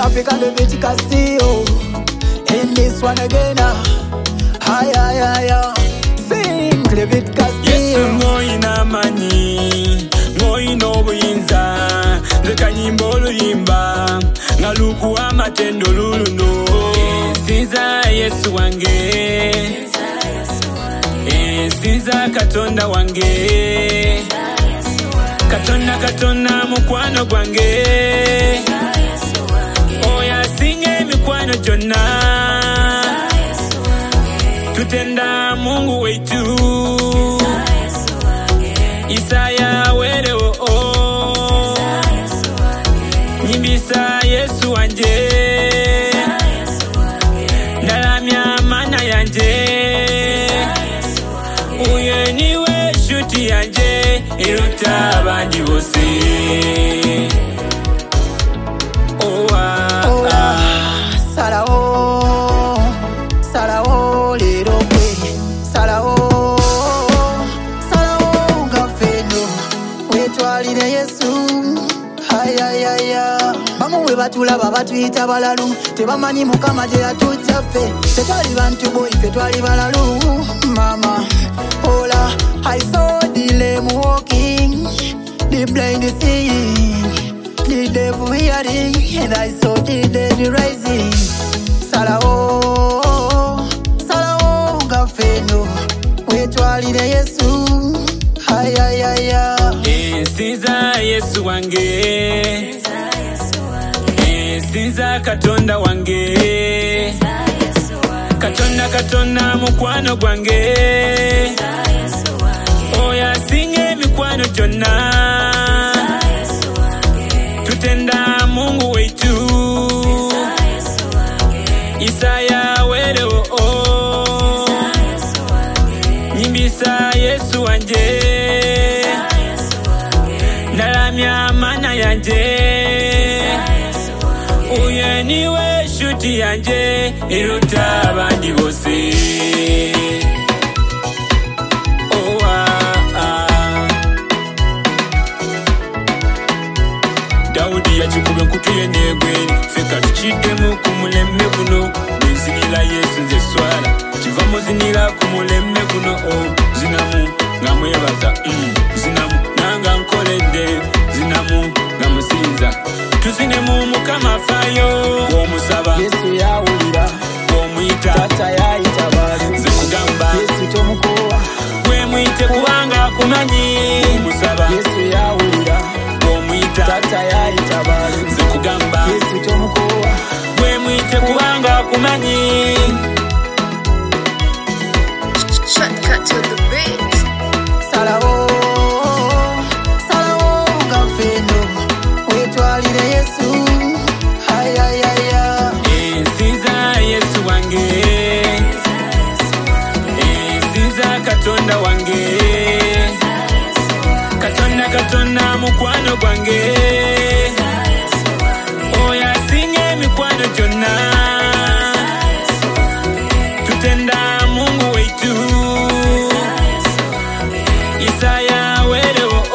African David Castillo. In this one again, hi, hi, hi, hi. Sing David Castillo. Yesu ngoina mani, ngoina obuyinza, nzeka nyimbo oluyimba, ngaluku amatendo luluno. Sinza Yesu wange, sinza Katonda wange, Katonda Katonda mukwano gwange, oya singe mikwano jonna, tutenda Mungu wetu, Isaya werewo nyimbisa Yesu wanje, ndalamya mana yanje, uye niwe shuti yanje, iruta abandi bose. Sarao, Sarao, lero kwe, Sarao, Sarao, gafeno, wetwalire Yesu, ay, ay, ay, ay. Bamuwe batulaba batuyita balalu, tebamanyi Mukama gye yatujja ffe, tetwali bantu bo ife twali balalu, mama. Hola, I saw the lame walking, the blind seeing, the devil hearing, and I saw the dead rising. Sarao, Sarao, gafeno, wetwalire Yesu, ay, ay, ay, ay. Sinza Yesu wange, sinza Katonda wange, Katonda Katonda mukwano gwange, oya singe mikwano jonna, tutenda Mungu wetu, Isaya werewo nyimbisa Yesu wanje, ndalamya mana yanje, uye niwe shuti yanje, iruta abandi bose. Daudi yachikube nkutuye negweni, feka tuchidemu kumulemme kuno, benzinila Yesu nze swala, chivamo zinila kumulemme kuno, zinamu ngamwebaza, zinamu nanga nkolede, zinamu ngamusinza, tuzinemu Mukama fayo, omusaba Yesu yawulira, omuyita tata yayita balu, zikugamba Yesu tomukowa, gwe mwite kubanga kumanyi, omusaba Yesu yawulira, omuyita tata yayita balu, zikugamba Yesu tomukowa, gwe mwite kubanga kumanyi. Shortcut to the beat. Sarao, Sarao, gafeno, wetwalire Yesu, ay, ay, ay, ay. Sinza Yesu wange, sinza Katonda wange, Katonda Katonda mukwano gwange, oya singe mikwano jonna, tutenda Mungu wetu, Isaya werewo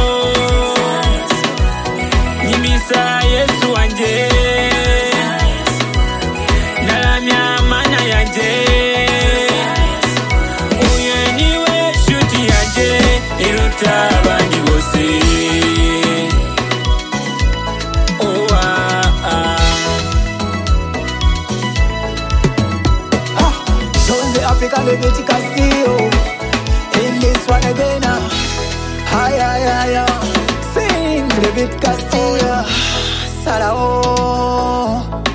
nyimbisa Yesu wanje, ndalamya mana yanje, uye niwe shuti yanje, iruta abandi bose. Don't the African David Castillo. In this one again, hi, hi, hi, hi. Sing David Castillo. Sarao.